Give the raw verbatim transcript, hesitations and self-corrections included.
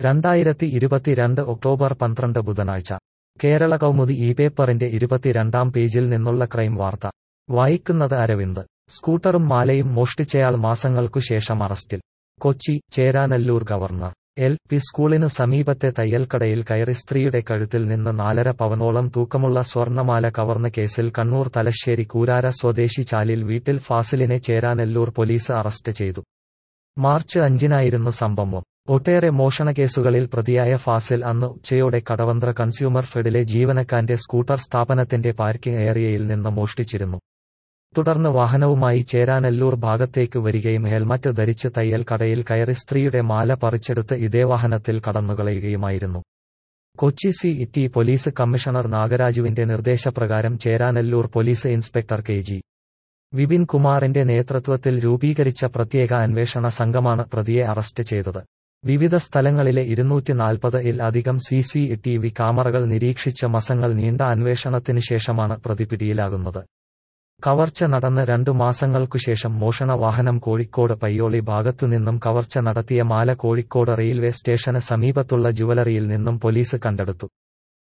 രണ്ടായിരത്തി ഇരുപത്തിരണ്ട് ഒക്ടോബർ പന്ത്രണ്ട് ബുധനാഴ്ച കേരള കൗമുദി ഈ പേപ്പറിന്റെ ഇരുപത്തിരണ്ടാം പേജിൽ നിന്നുള്ള ക്രൈം വാർത്ത വായിക്കുന്നത് അരവിന്ദ്. സ്കൂട്ടറും മാലയും മോഷ്ടിച്ചയാൾ മാസങ്ങൾക്കു ശേഷം അറസ്റ്റിൽ. Kochi, Cheranallur governor L P സ്കൂളിനു സമീപത്തെ തയ്യൽക്കടയിൽ കയറി സ്ത്രീയുടെ കഴുത്തിൽ നിന്ന് നാലര പവനോളം തൂക്കമുള്ള സ്വർണമാല കവർന്ന കേസിൽ കണ്ണൂർ തലശ്ശേരി കൂരാര സ്വദേശി ചാലിൽ വീട്ടിൽ ഫാസിലിനെ ചേരാനെല്ലൂർ പോലീസ് അറസ്റ്റ് ചെയ്തു. മാർച്ച് അഞ്ചിനായിരുന്നു സംഭവം. ഒട്ടേറെ മോഷണക്കേസുകളിൽ പ്രതിയായ ഫാസിൽ അന്ന് ഉച്ചയോടെ കടവന്ത്ര കൺസ്യൂമർ ഫെഡിലെ ജീവനക്കാരന്റെ സ്കൂട്ടർ സ്ഥാപനത്തിന്റെ പാർക്കിംഗ് ഏരിയയിൽ നിന്ന് മോഷ്ടിച്ചിരുന്നു. തുടർന്ന് വാഹനവുമായി ചേരാനെല്ലൂർ ഭാഗത്തേക്ക് വരികയും ഹെൽമറ്റ് ധരിച്ച് തയ്യൽ കടയിൽ കയറി സ്ത്രീയുടെ മാല പറിച്ചെടുത്ത് ഇതേ വാഹനത്തിൽ കടന്നുകളയുകയുമായിരുന്നു. Kochi C T police commissioner നാഗരാജുവിന്റെ നിർദ്ദേശപ്രകാരം Cheranallur police inspector K G Vipin കുമാറിന്റെ നേതൃത്വത്തിൽ രൂപീകരിച്ച പ്രത്യേക അന്വേഷണ സംഘമാണ് പ്രതിയെ അറസ്റ്റ് ചെയ്തത്. വിവിധ സ്ഥലങ്ങളിലെ ഇരുന്നൂറ്റി നാൽപ്പത് ഇൽ അധികം സി സി ടി വി ക്യാമറകൾ നിരീക്ഷിച്ച മാസങ്ങൾ നീണ്ട അന്വേഷണത്തിന് ശേഷമാണ് പ്രതി പിടിയിലാകുന്നത്. കവർച്ച നടന്ന് രണ്ടു മാസങ്ങൾക്കുശേഷം മോഷണ വാഹനം കോഴിക്കോട് പയ്യോളി ഭാഗത്തുനിന്നും കവർച്ച നടത്തിയ മാല കോഴിക്കോട് റെയിൽവേ സ്റ്റേഷന് സമീപത്തുള്ള ജുവലറിയിൽ നിന്നും പോലീസ് കണ്ടെടുത്തു.